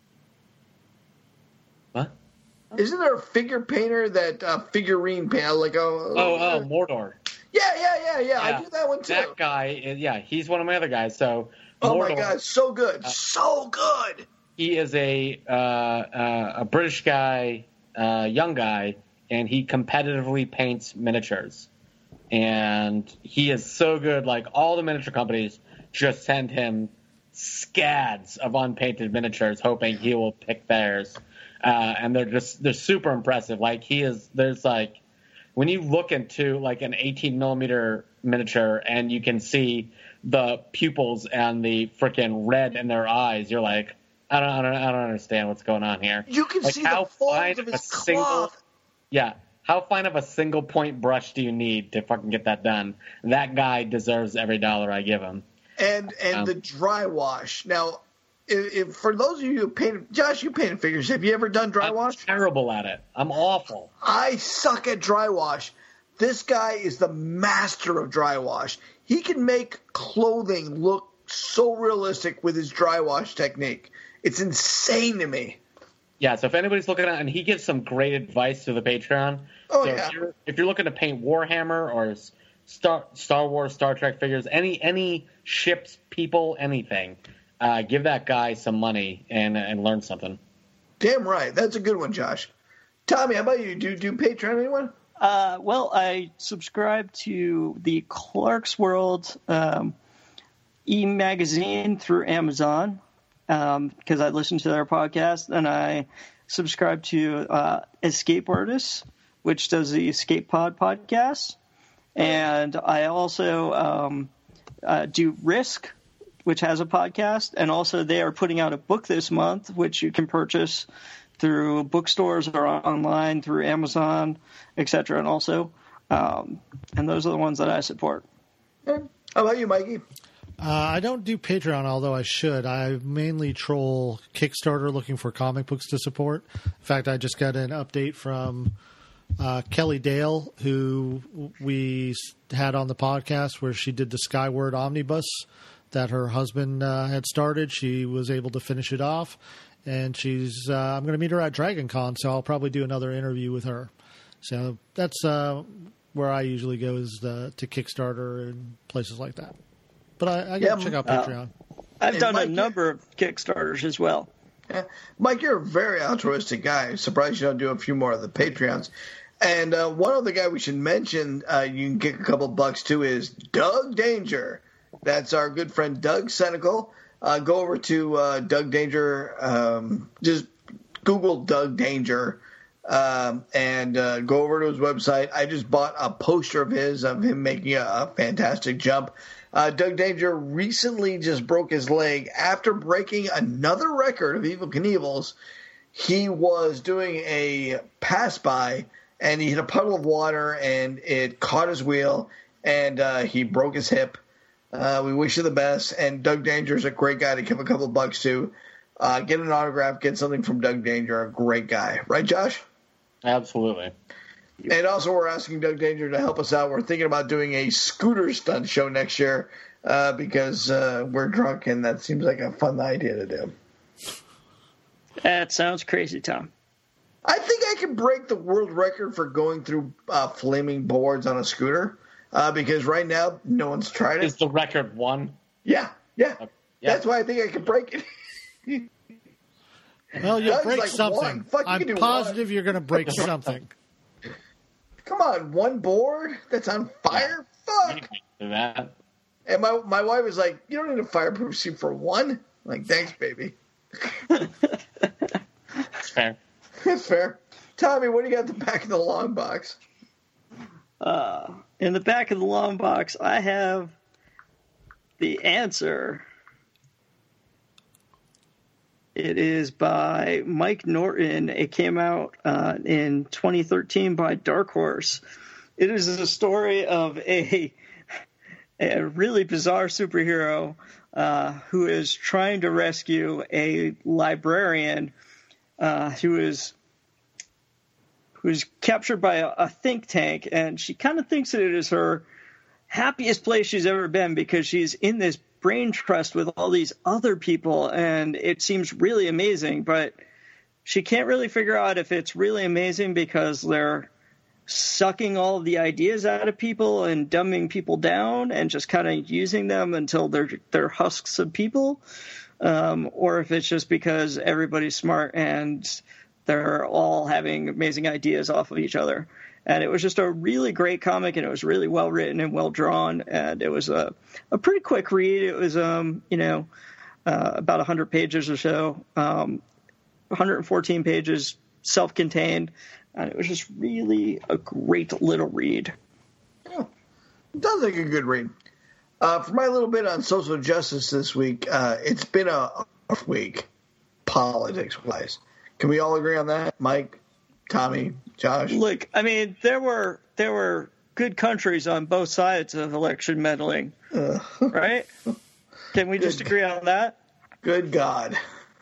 What? Isn't there a figure painter that uh, figurine painter like a? Oh, oh, Mordor. Yeah, yeah, yeah, yeah. I Yeah. do that one too. That guy, is, yeah, he's one of my other guys. So oh Mordor, my god, so good, so good. he is a uh, uh, a British guy, uh, young guy, and he competitively paints miniatures. And he is so good. Like all the miniature companies just send him scads of unpainted miniatures, hoping he will pick theirs. Uh, and they're just they're super impressive. Like he is, there's like when you look into like an eighteen millimeter miniature and you can see the pupils and the freaking red in their eyes, you're like, I don't, I don't, I don't understand what's going on here. You can Like, see how the folds fine of a his single- cloth. Yeah. How fine of a single point brush do you need to fucking get that done? That guy deserves every dollar I give him. And and Um, the dry wash. Now, if, if for those of you who painted, Josh, you painted figures. Have you ever done dry I'm wash? terrible at it. I'm awful. I suck at dry wash. This guy is the master of dry wash. He can make clothing look so realistic with his dry wash technique. It's insane to me. Yeah, so if anybody's looking at, and he gives some great advice to the Patreon. Oh, so yeah. if you're, if you're looking to paint Warhammer or Star Star Wars, Star Trek figures, any any ships, people, anything, uh, give that guy some money and and learn something. Damn right. That's a good one, Josh. Tommy, how about you? Do you do Patreon anyone? Uh, well, I subscribe to the Clark's World um, e-magazine through Amazon because I listen to their podcast, and I subscribe to uh, Escape Artists, which does the Escape Pod podcast, and I also um, uh, do Risk, which has a podcast, and also they are putting out a book this month, which you can purchase through bookstores or online through Amazon, et cetera, and also, um, and those are the ones that I support. Yeah. How about you, Mikey? Uh, I don't do Patreon, although I should. I mainly troll Kickstarter looking for comic books to support. In fact, I just got an update from uh, Kelly Dale, who we had on the podcast, where she did the Skyward Omnibus that her husband uh, had started. She was able to finish it off, and she's. Uh, I'm going to meet her at Dragon Con, so I'll probably do another interview with her. So that's uh, where I usually go, is the, to Kickstarter and places like that. But I, I gotta Yeah, check out uh, Patreon. I've Hey, done Mike, a number of Kickstarters as well. Yeah. Mike, you're a very altruistic guy. I'm surprised you don't do a few more of the Patreons. And uh, one other guy we should mention, uh, you can kick a couple bucks to, is Doug Danger. That's our good friend Doug Senecal. Uh, go over to uh, Doug Danger. Um, just Google Doug Danger um, and uh, go over to his website. I just bought a poster of his, of him making a, a fantastic jump. Uh, Doug Danger recently just broke his leg after breaking another record of Evel Knievel's. He was doing a pass by, and he hit a puddle of water, and it caught his wheel, and uh, he broke his hip. Uh, we wish you the best, and Doug Danger is a great guy to give a couple bucks to. Uh, get an autograph, get something from Doug Danger, a great guy. Right, Josh? Absolutely. And also, we're asking Doug Danger to help us out. We're thinking about doing a scooter stunt show next year uh, because uh, we're drunk, and that seems like a fun idea to do. That sounds crazy, Tom. I think I can break the world record for going through uh, flaming boards on a scooter uh, because right now no one's tried it. Is the record one? Yeah, yeah. Yeah. That's why I think I can break it. Well, you'll Doug's break like something. one. Fuck, you I'm can do positive one. you're going to break something. Come on, one board that's on fire? fuck? Do that. And my my wife was like, you don't need a fireproof suit for one? I'm like, thanks, baby. That's fair. That's fair. Tommy, what do you got at the back of the long box? Uh, in the back of the long box, I have the answer. It is by Mike Norton. It came out uh, in twenty thirteen by Dark Horse. It is a story of a, a really bizarre superhero uh, who is trying to rescue a librarian uh, who is who's captured by a, a think tank, and she kind of thinks that it is her happiest place she's ever been because she's in this brain trust with all these other people, and it seems really amazing, but she can't really figure out if it's really amazing because they're sucking all of the ideas out of people and dumbing people down and just kind of using them until they're they're husks of people, um, or if it's just because everybody's smart and they're all having amazing ideas off of each other. And it was just a really great comic, and it was really well written and well drawn, and it was a, a pretty quick read. It was, um, you know, uh, about one hundred pages or so, um, one hundred fourteen pages, self-contained, and it was just really a great little read. Yeah, it does like a good read. Uh, for my little bit on social justice this week, uh, it's been a rough week, politics-wise. Can we all agree on that, Mike, Tommy, Josh? Look, I mean, there were there were good countries on both sides of election meddling, Uh, right? Can we just Good. agree on that? Good God.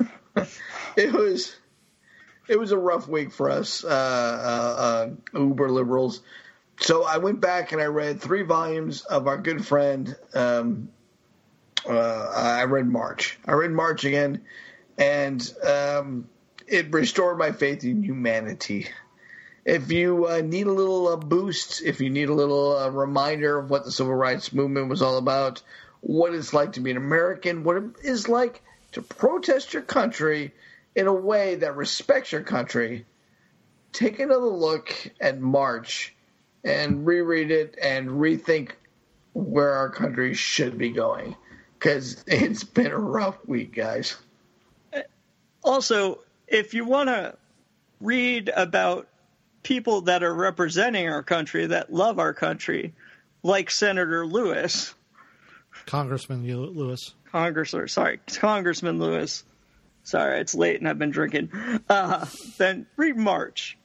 it was it was a rough week for us, uh, uh, uh, uber liberals. So I went back and I read three volumes of our good friend. Um, uh, I read March. I read March again, and um, it restored my faith in humanity. If you uh, need a little uh, boost, if you need a little uh, reminder of what the civil rights movement was all about, what it's like to be an American, what it is like to protest your country in a way that respects your country, take another look at March and reread it and rethink where our country should be going. Because it's been a rough week, guys. Also, if you want to read about people that are representing our country, that love our country, like Senator Lewis, Congressman Lewis. Congress, or sorry, Congressman Lewis. Sorry, it's late and I've been drinking. Uh, then read March.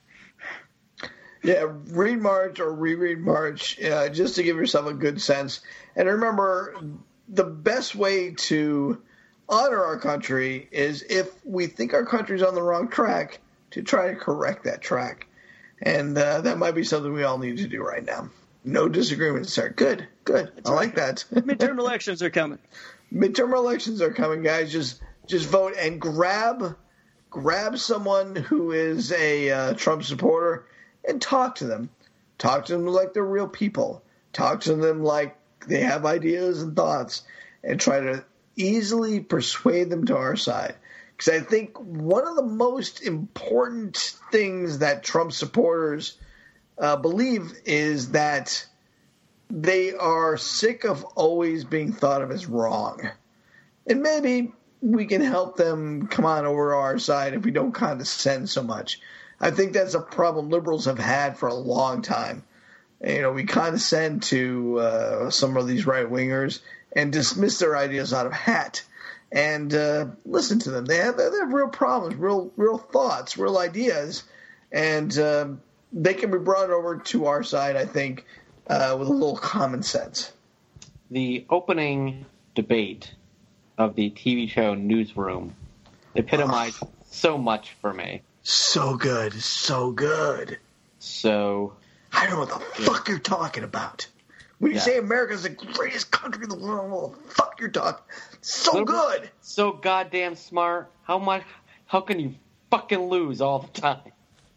Yeah, read March or reread March uh, just to give yourself a good sense. And remember, the best way to honor our country is if we think our country's on the wrong track, to try to correct that track. And uh, that might be something we all need to do right now. No disagreements there. Good, good. I like that. Midterm elections are coming. Midterm elections are coming, guys. Just just vote and grab grab someone who is a uh, Trump supporter and talk to them. Talk to them like they're real people. Talk to them like they have ideas and thoughts, and try to easily persuade them to our side. Because I think one of the most important things that Trump supporters uh, believe is that they are sick of always being thought of as wrong. And maybe we can help them come on over to our side if we don't condescend so much. I think that's a problem liberals have had for a long time. You know, we condescend to uh, some of these right-wingers and dismiss their ideas out of hat. And uh, listen to them. They have, they have real problems, real real thoughts, real ideas. And uh, they can be brought over to our side, I think, uh, with a little common sense. The opening debate of the T V show Newsroom epitomized so much for me. So good. So good. So I don't know what the fuck you're talking about. When you Yeah. say America's the greatest country in the world, what the fuck you're talking? So Little- good. so goddamn smart. How much? How can you fucking lose all the time?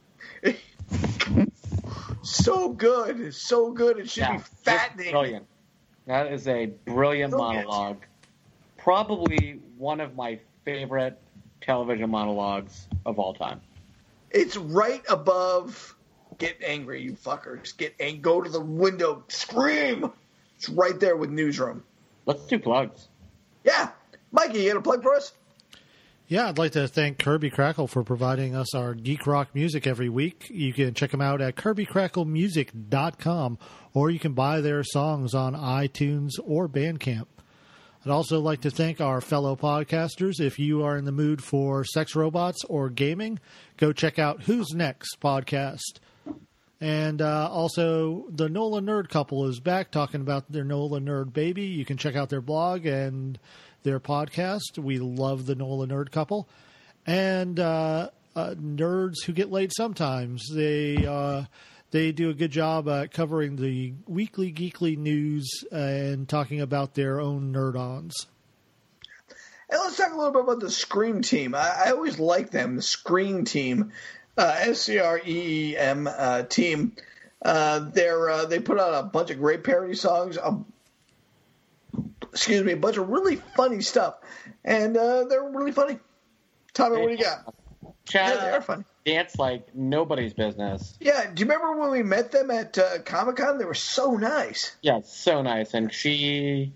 So good. So good. It should Yeah, be just fattening. brilliant. That is a brilliant Brilliant. monologue. Probably one of my favorite television monologues of all time. It's right above get angry, you fuckers. Get ang- Go to the window. Scream. It's right there with Newsroom. Let's do plugs. Yeah. Mikey, you got a plug for us? Yeah, I'd like to thank Kirby Crackle for providing us our geek rock music every week. You can check them out at kirby crackle music dot com, or you can buy their songs on iTunes or Bandcamp. I'd also like to thank our fellow podcasters. If you are in the mood for sex robots or gaming, go check out Who's Next podcast. And uh, also, the NOLA Nerd couple is back talking about their NOLA Nerd baby. You can check out their blog and their podcast. We love the NOLA Nerd couple. And uh, uh, Nerds Who Get Laid Sometimes. They uh, they do a good job at covering the weekly geekly news and talking about their own nerd-ons. And let's talk a little bit about the Scream Team. I, I always like them, the Scream Team. Uh, S C R E E M uh, team. Uh, they're uh, they put out a bunch of great parody songs. A, excuse me, a bunch of really funny stuff, and uh, they're really funny. Tommy, what do you got? Chad, Yeah, they are funny. Dance like nobody's business. Yeah, do you remember when we met them at uh, Comic-Con? They were so nice. Yeah, it's so nice. And she,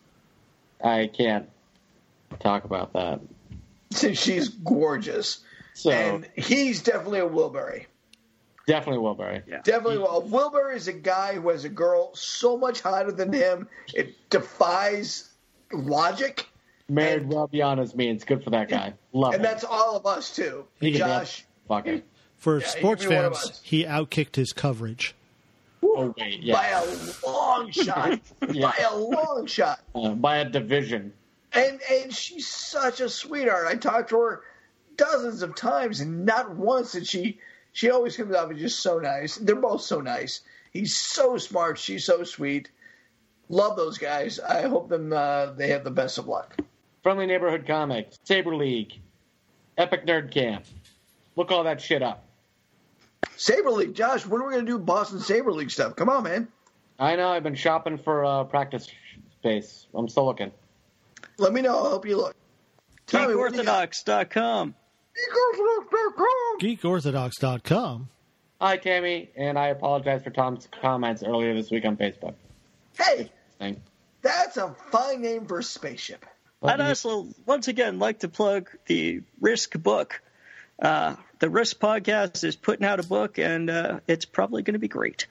I can't talk about that. She's gorgeous. So And he's definitely a Wilbury. definitely Wilbury. Yeah. Definitely. Well, Wilbury is a guy who has a girl so much hotter than him, it defies logic. Married And- well beyond his means. Good for that guy. Love And it. that's all of us, too. He can- Josh. Fuck it. For Yeah, he sports could be one of fans, us. he outkicked his coverage. Oh, wait. Yeah. By a long shot. Yeah. By a long shot. Uh, by a division. And and she's such a sweetheart. I talked to her dozens of times, and not once did she. She always comes out and just so nice. They're both so nice. He's so smart. She's so sweet. Love those guys. I hope them uh, they have the best of luck. Friendly Neighborhood Comics. Saber League. Epic Nerd Camp. Look all that shit up. Saber League, Josh. When are we going to do Boston Saber League stuff? Come on, man. I know. I've been shopping for uh, practice space. I'm still looking. Let me know. I'll help you look. Tommy, geek what do you got? orthodox dot com. geek orthodox dot com. geek orthodox dot com. Hi, Tammy, and I apologize for Tom's comments earlier this week on Facebook. Hey, Thank- that's a fine name for a spaceship. I'd also, once again, like to plug the Risk book. Uh, the Risk podcast is putting out a book, and uh, it's probably going to be great.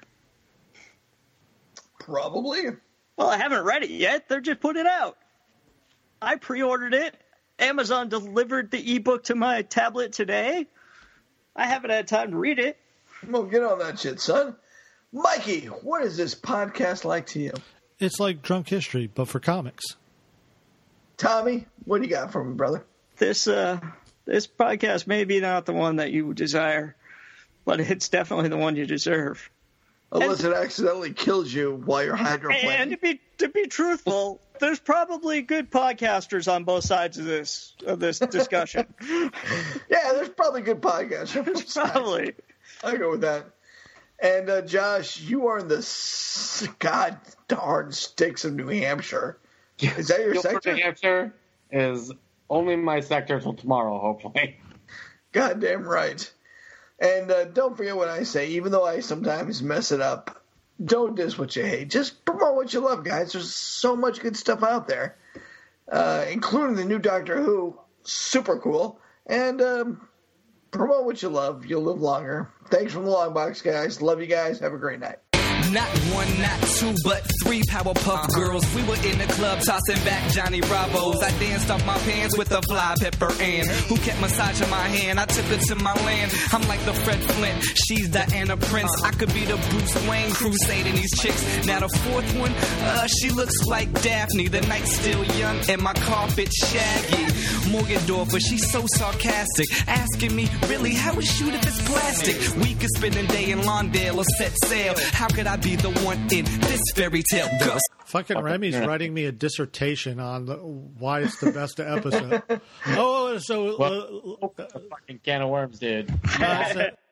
Probably. Well, I haven't read it yet. They're just putting it out. I pre-ordered it. Amazon delivered the ebook to my tablet today. I haven't had time to read it. Well, get on that shit, son. Mikey, what is this podcast like to you? It's like Drunk History, but for comics. Tommy, what do you got for me, brother? This uh, this podcast may be not the one that you desire, but it's definitely the one you deserve. Unless it accidentally kills you while you're And hydroplaning. to be to be truthful, there's probably good podcasters on both sides of this of this discussion. Yeah, there's probably good podcasts. Probably. I go with that. And uh, Josh, you are in the s- god darn sticks of New Hampshire. Is that your Guilford, sector? New Hampshire is only my sector till tomorrow, hopefully. Goddamn right. And uh, don't forget what I say, even though I sometimes mess it up. Don't diss what you hate. Just promote what you love, guys. There's so much good stuff out there, uh, including the new Doctor Who. Super cool. And um, promote what you love. You'll live longer. Thanks from the Long Box, guys. Love you guys. Have a great night. Not one, not two, but three Powerpuff Girls. We were in the club tossing back Johnny Bravo's. I danced off my pants with a fly pepper Ann, who kept massaging my hand. I took her to my land. I'm like the Fred Flint. She's Diana Prince. I could be the Bruce Wayne crusading these chicks. Now the fourth one, uh, she looks like Daphne. The night's still young and my carpet shaggy. Morgendorfer, she's so sarcastic, asking me, really, how would shoot if it's plastic? We could spend a day in Lawndale or set sail. How could I be the one in this fairy tale? Girls. Fucking Remy's writing me a dissertation on the, why it's the best episode. Oh, so Well, uh, fucking can of worms, dude. uh,